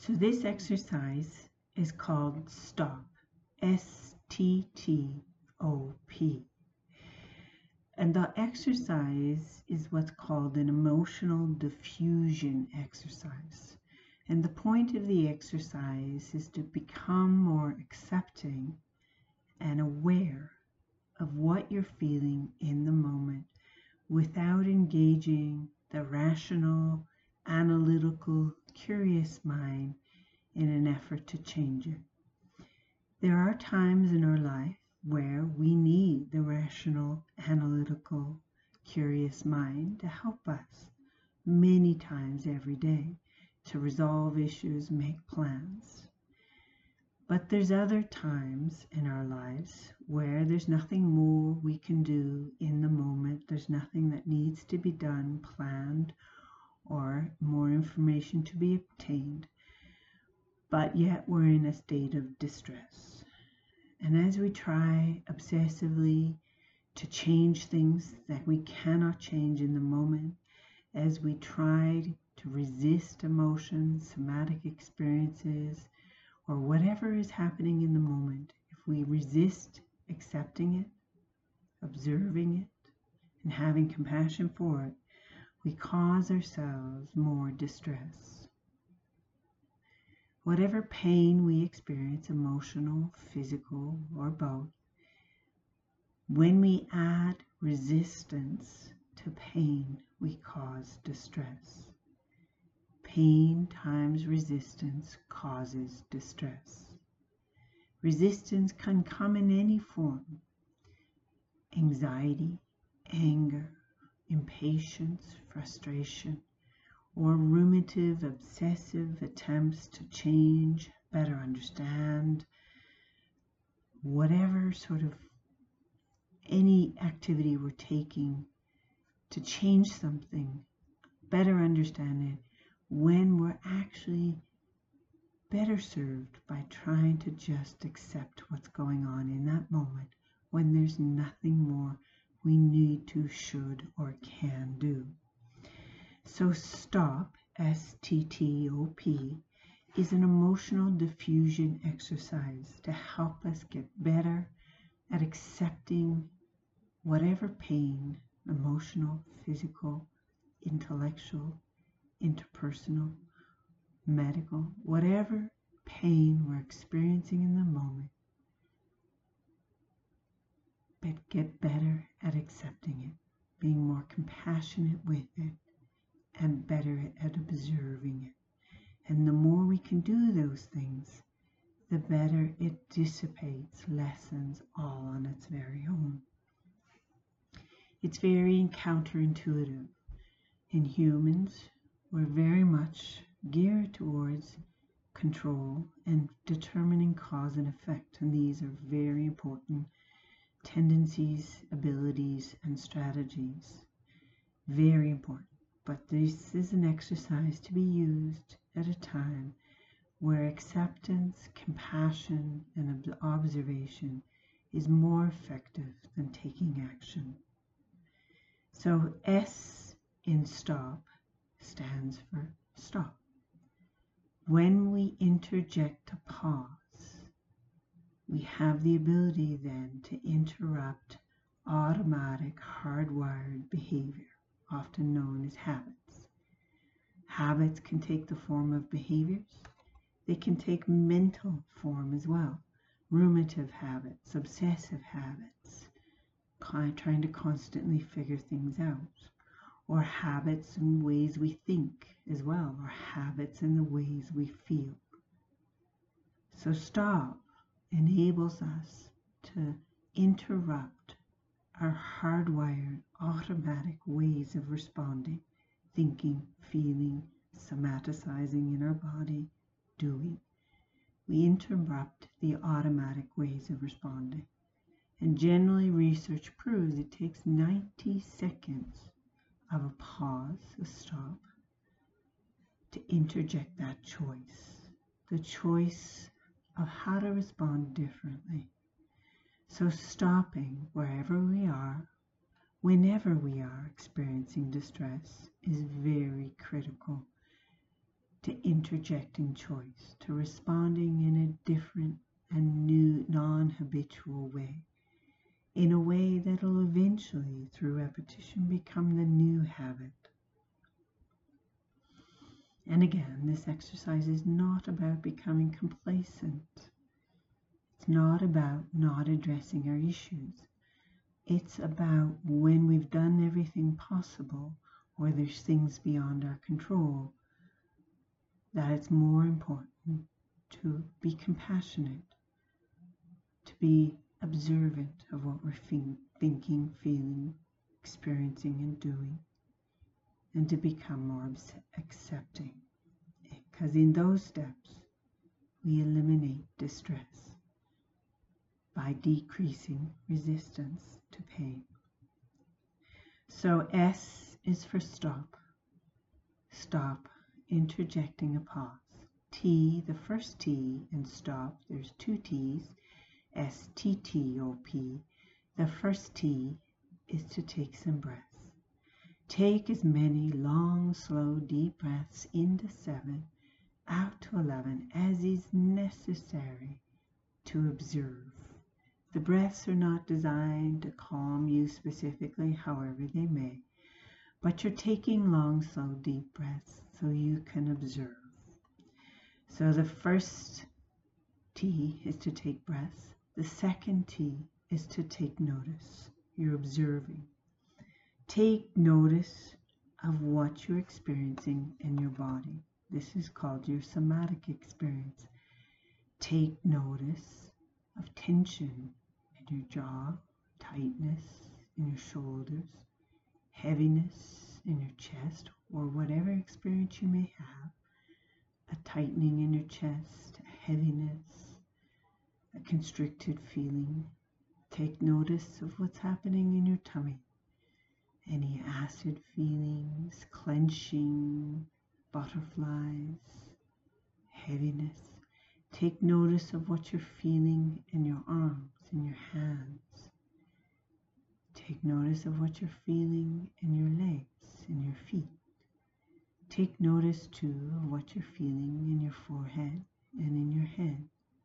So this exercise is called STOP, S-T-T-O-P. And the exercise is what's called an emotional diffusion exercise. And the point of the exercise is to become more accepting and aware of what you're feeling in the moment without engaging the rational, analytical, curious mind in an effort to change it. There are times in our life where we need the rational, analytical, curious mind to help us many times every day to resolve issues, make plans. But there's other times in our lives where there's nothing more we can do in the moment. There's nothing that needs to be done, planned, or more information to be obtained. But yet we're in a state of distress. And as we try obsessively to change things that we cannot change in the moment, as we try to resist emotions, somatic experiences, or whatever is happening in the moment, if we resist accepting it, observing it, and having compassion for it, we cause ourselves more distress. Whatever pain we experience, emotional, physical, or both, when we add resistance to pain, we cause distress. Pain times resistance causes distress. Resistance can come in any form: anxiety, anger, impatience, frustration, or ruminative, obsessive attempts to change, better understand, whatever sort of any activity we're taking to change something, better understand it, when we're actually better served by trying to just accept what's going on in that moment, when there's nothing more we need to, should, or can do. So STOP, S-T-T-O-P, is an emotional diffusion exercise to help us get better at accepting whatever pain, emotional, physical, intellectual, interpersonal, medical, whatever pain we're experiencing in the moment, but get better at accepting it, being more compassionate with it, and better at observing it. And the more we can do those things, the better it dissipates, lessens all on its very own. It's very counterintuitive. In humans, we're very much geared towards control and determining cause and effect, and these are very important tendencies, abilities, and strategies. Very important. But this is an exercise to be used at a time where acceptance, compassion, and observation is more effective than taking action. So S in STOP stands for stop. When we interject a pause, we have the ability then to interrupt automatic hardwired behavior, often known as habits. Habits can take the form of behaviors. They can take mental form as well. Ruminative habits, obsessive habits, trying to constantly figure things out. Or habits and ways we think as well, or habits and the ways we feel. So STOP enables us to interrupt our hardwired automatic ways of responding, thinking, feeling, somaticizing in our body, doing. We interrupt the automatic ways of responding. And generally research proves it takes 90 seconds of a pause, a stop, to interject that choice. The choice of how to respond differently. So stopping wherever we are, whenever we are experiencing distress, is very critical to interjecting choice, to responding in a different and new, non-habitual way, in a way that will eventually, through repetition, become the new habit. And again, this exercise is not about becoming complacent. It's not about not addressing our issues. It's about when we've done everything possible, or there's things beyond our control, that it's more important to be compassionate, to be observant of what we're thinking, feeling, experiencing, and doing, and to become more accepting. Because in those steps, we eliminate distress by decreasing resistance to pain. So S is for stop. Stop, interjecting a pause. T, the first T in stop, there's two T's, S-T-T-O-P. The first T is to take some breaths. Take as many long, slow, deep breaths into 7, out to 11 as is necessary to observe. The breaths are not designed to calm you specifically, however they may, but you're taking long, slow, deep breaths so you can observe. So the first T is to take breaths. The second T is to take notice. You're observing. Take notice of what you're experiencing in your body. This is called your somatic experience. Take notice of tension in your jaw, tightness in your shoulders, heaviness in your chest, or whatever experience you may have, a tightening in your chest, a heaviness, a constricted feeling. Take notice of what's happening in your tummy. Any acid feelings, clenching, butterflies, heaviness. Take notice of what you're feeling in your arms, in your hands. Take notice of what you're feeling in your legs, in your feet. Take notice too of what you're feeling in your forehead and in your head.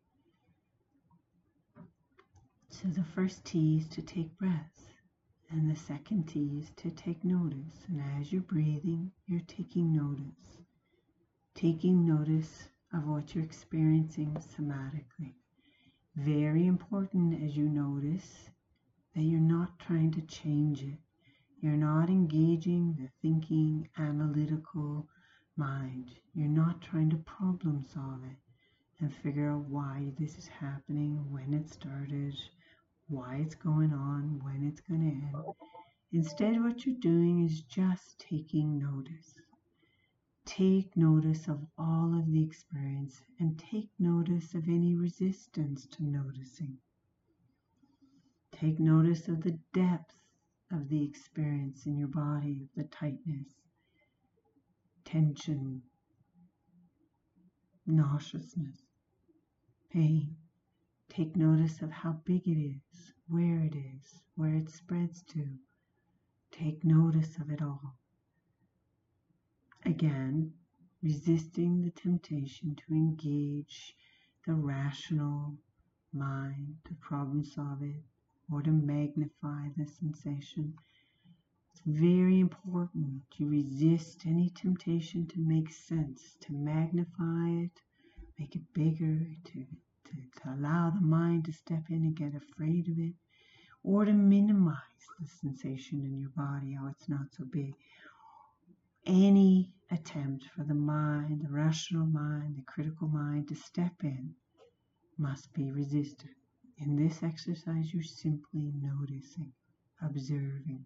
So the first T is to take breaths, and the second T is to take notice. And as you're breathing, you're taking notice. Taking notice of what you're experiencing somatically. Very important as you notice that you're not trying to change it. You're not engaging the thinking, analytical mind. You're not trying to problem solve it and figure out why this is happening, when it started, why it's going on, when it's going to end. Instead, what you're doing is just taking notice. Take notice of all of the experience and take notice of any resistance to noticing. Take notice of the depth of the experience in your body, of the tightness, tension, nauseousness, pain. Take notice of how big it is, where it spreads to. Take notice of it all. Again, resisting the temptation to engage the rational mind, to problem solve it, or to magnify the sensation. It's very important to resist any temptation to make sense, to magnify it, make it bigger, to allow the mind to step in and get afraid of it, or to minimize the sensation in your body, how it's not so big. Any attempt for the mind, the rational mind, the critical mind to step in must be resisted. In this exercise, you're simply noticing, observing.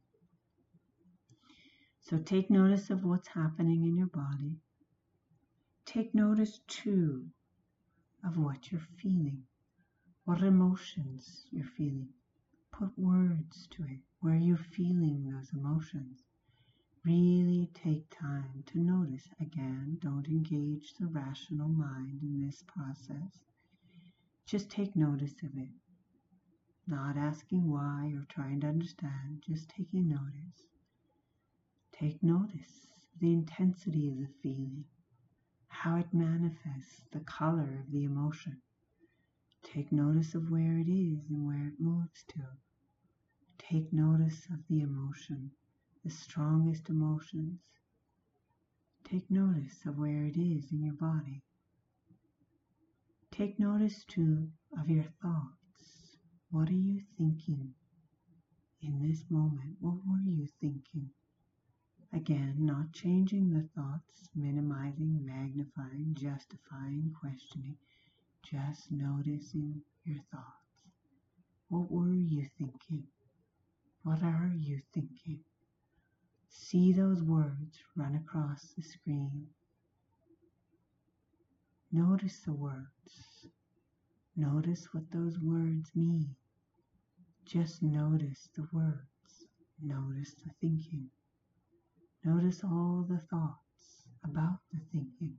So take notice of what's happening in your body. Take notice too of what you're feeling, what emotions you're feeling. Put words to it. Where you're feeling those emotions. Really take time to notice. Again, don't engage the rational mind in this process. Just take notice of it. Not asking why or trying to understand, just taking notice. Take notice of the intensity of the feeling. how it manifests, the color of the emotion. Take notice of where it is and where it moves to. Take notice of the emotion, the strongest emotions. Take notice of where it is in your body. Take notice too of your thoughts. What are you thinking in this moment? What were you thinking? Again, not changing the thoughts, minimizing, magnifying, justifying, questioning. Just noticing your thoughts. What were you thinking? What are you thinking? See those words run across the screen. Notice the words. Notice what those words mean. Just notice the words. Notice the thinking. Notice all the thoughts about the thinking.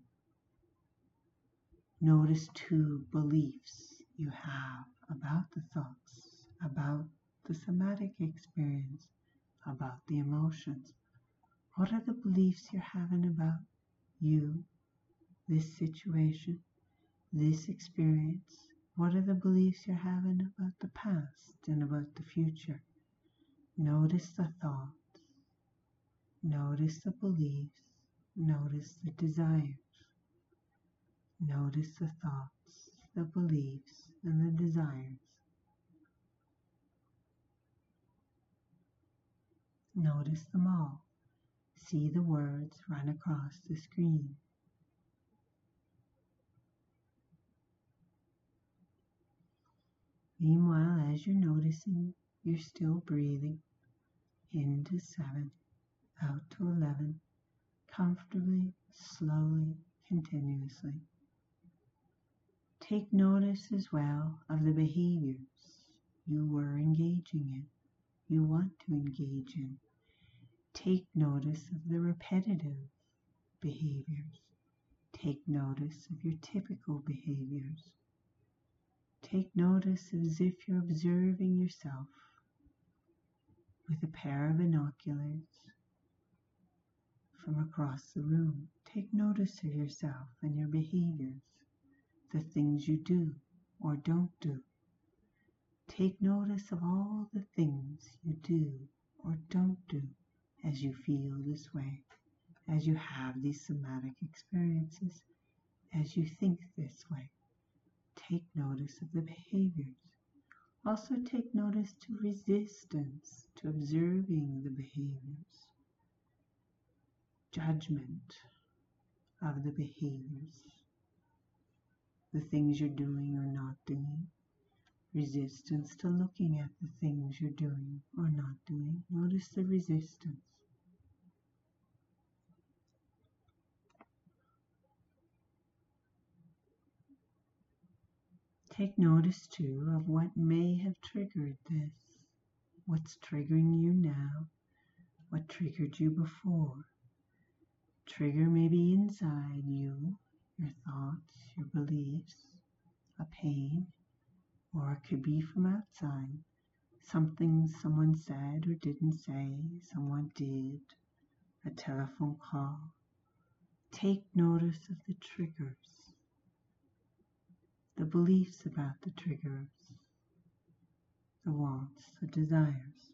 Notice too beliefs you have about the thoughts, about the somatic experience, about the emotions. What are the beliefs you're having about you, this situation, this experience? What are the beliefs you're having about the past and about the future? Notice the thoughts. Notice the beliefs. Notice the desires. Notice the thoughts, the beliefs, and the desires. Notice them all. See the words run across the screen. Meanwhile, as you're noticing, you're still breathing into 7, out to 11, comfortably, slowly, continuously. Take notice as well of the behaviors you were engaging in, you want to engage in. Take notice of the repetitive behaviors. Take notice of your typical behaviors. Take notice as if you're observing yourself with a pair of binoculars from across the room. Take notice of yourself and your behaviors, the things you do or don't do. Take notice of all the things you do or don't do as you feel this way, as you have these somatic experiences, as you think this way. Take notice of the behaviors. Also take notice to resistance, to observing the behaviors. Judgment of the behaviors, the things you're doing or not doing. Resistance to looking at the things you're doing or not doing. Notice the resistance. Take notice too of what may have triggered this. What's triggering you now? What triggered you before? Trigger may be inside you, your thoughts, your beliefs, a pain, or it could be from outside. Something someone said or didn't say, someone did, a telephone call. Take notice of the triggers, the beliefs about the triggers, the wants, the desires.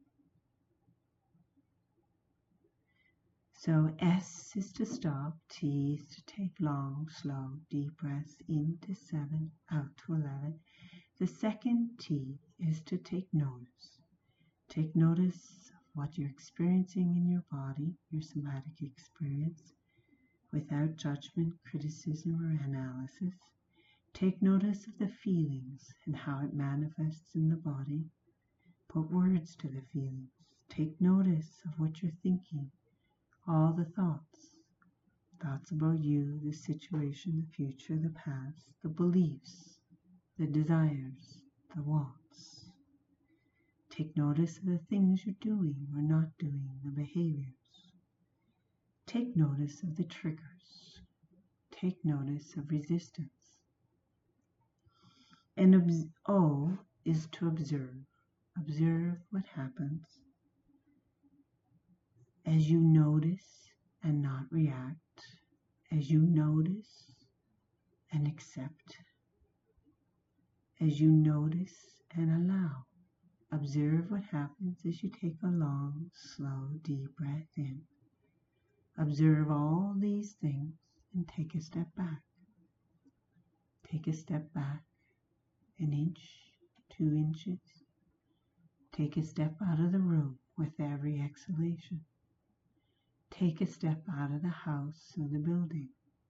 So S is to stop, T is to take long, slow, deep breaths into 7, out to 11. The second T is to take notice. Take notice of what you're experiencing in your body, your somatic experience, without judgment, criticism, or analysis. Take notice of the feelings and how it manifests in the body. Put words to the feelings. Take notice of what you're thinking, all the thoughts. Thoughts about you, the situation, the future, the past, the beliefs, the desires, the wants. Take notice of the things you're doing or not doing, the behaviors. Take notice of the triggers. Take notice of resistance. And O is to observe. Observe what happens as you notice and not react, as you notice and accept, as you notice and allow. Observe what happens as you take a long, slow, deep breath in. Observe all these things and take a step back. Take a step back, an inch, 2 inches. Take a step out of the room with every exhalation. Take a step out of the house or the building.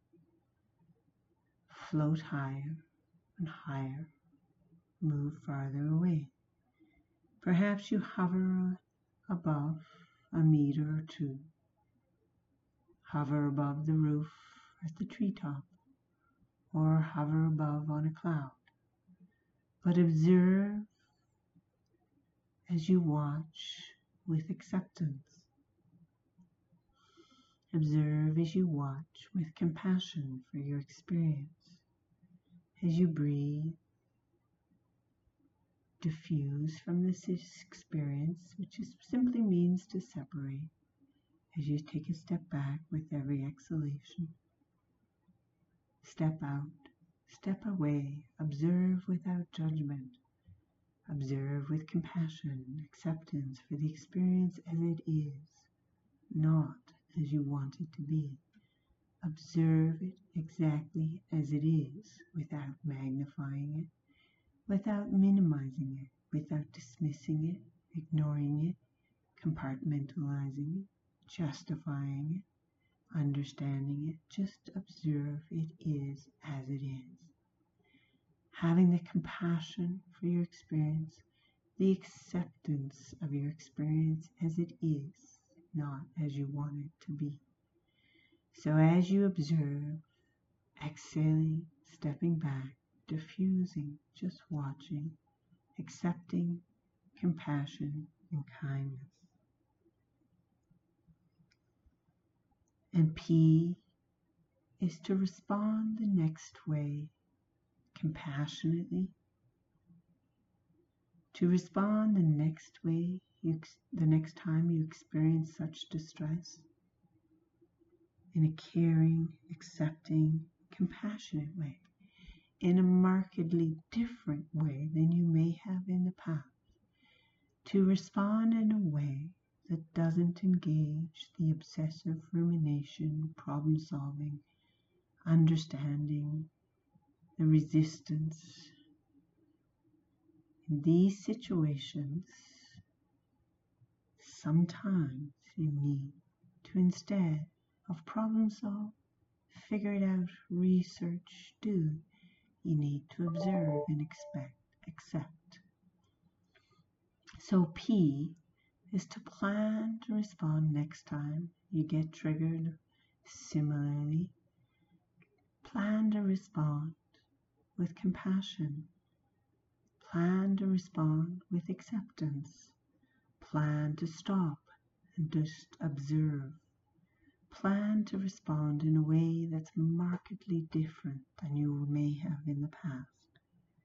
Float higher and higher. Move farther away. Perhaps you hover above a meter or two. Hover above the roof at the treetop, or hover above on a cloud. But observe as you watch with acceptance. Observe as you watch with compassion for your experience. As you breathe, diffuse from this experience, which simply means to separate. As you take a step back with every exhalation, step out, step away, observe without judgment. Observe with compassion, acceptance for the experience as it is, not as you want it to be. Observe it exactly as it is, without magnifying it, without minimizing it, without dismissing it, ignoring it, compartmentalizing it, justifying it, understanding it. Just observe it is as it is. Having the compassion for your experience, the acceptance of your experience as it is, not as you want it to be. So as you observe, exhaling, stepping back, diffusing, just watching, accepting, compassion, and kindness. And P is to respond the next way compassionately. To respond the next way, the next time you experience such distress, in a caring, accepting, compassionate way, in a markedly different way than you may have in the past. To respond in a way that doesn't engage the obsessive rumination, problem solving, understanding, the resistance. In these situations, sometimes you need to, instead of problem solve, figure it out, research, do. You need to observe and accept. So P is to plan to respond next time you get triggered. Similarly, plan to respond with compassion. Plan to respond with acceptance. Plan to stop and just observe. Plan to respond in a way that's markedly different than you may have in the past.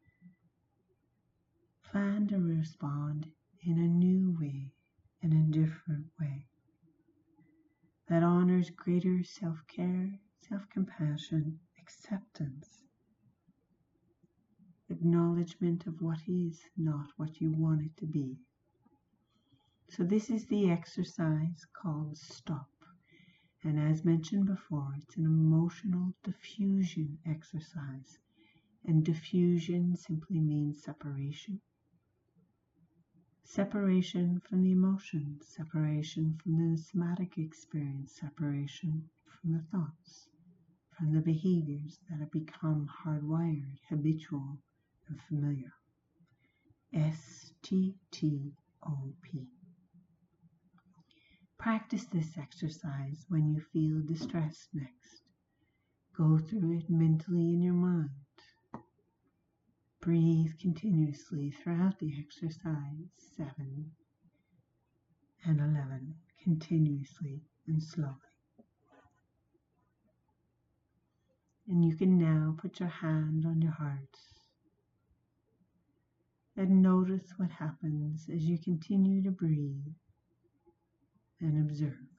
Plan to respond in a new way, in a different way, that honors greater self-care, self-compassion, acceptance, acknowledgement of what is, not what you want it to be. So this is the exercise called STOP. And as mentioned before, it's an emotional diffusion exercise. And diffusion simply means separation. Separation from the emotions, separation from the somatic experience, separation from the thoughts, from the behaviors that have become hardwired, habitual, and familiar. STTOP. Practice this exercise when you feel distressed next. Go through it mentally in your mind. Breathe continuously throughout the exercise, 7 and 11, continuously and slowly. And you can now put your hand on your heart and notice what happens as you continue to breathe and observe.